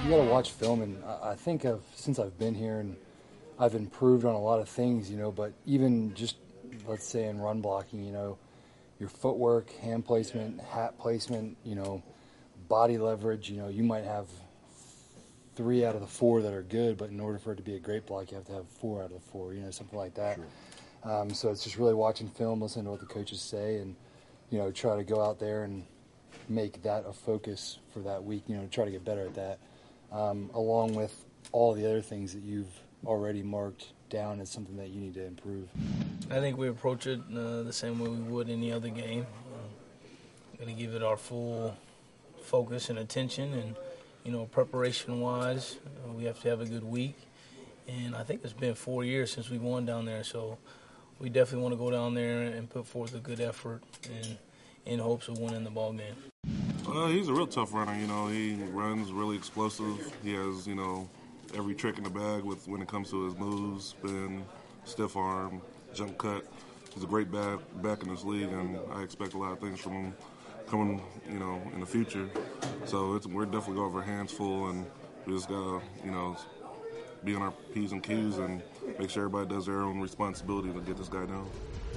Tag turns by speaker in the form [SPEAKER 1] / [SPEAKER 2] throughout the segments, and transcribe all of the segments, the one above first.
[SPEAKER 1] you got to watch film, and I think since I've been here, and I've improved on a lot of things, but even just, let's say in run blocking, your footwork, hand placement, hat placement, body leverage, you might have 3 out of the 4 that are good, but in order for it to be a great block, you have to have 4 out of the 4, something like that. Sure. So it's just really watching film, listening to what the coaches say, and, try to go out there and make that a focus for that week, try to get better at that, along with all the other things that you've already marked down as something that you need to improve.
[SPEAKER 2] I think we approach it the same way we would any other game. Going to give it our full focus and attention, and preparation-wise, we have to have a good week. And I think it's been 4 years since we won down there, so we definitely want to go down there and put forth a good effort and in hopes of winning the ball game.
[SPEAKER 3] He's a real tough runner. He runs really explosive. He has, every trick in the bag when it comes to his moves, spin, stiff arm, jump cut. He's a great back in this league, and I expect a lot of things from him coming, in the future. So we're definitely going to have our hands full, and we just got to, be on our P's and Q's and make sure everybody does their own responsibility to get this guy down.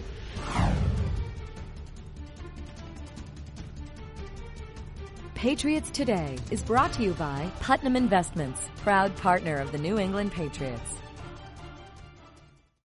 [SPEAKER 4] Patriots Today is brought to you by Putnam Investments, proud partner of the New England Patriots.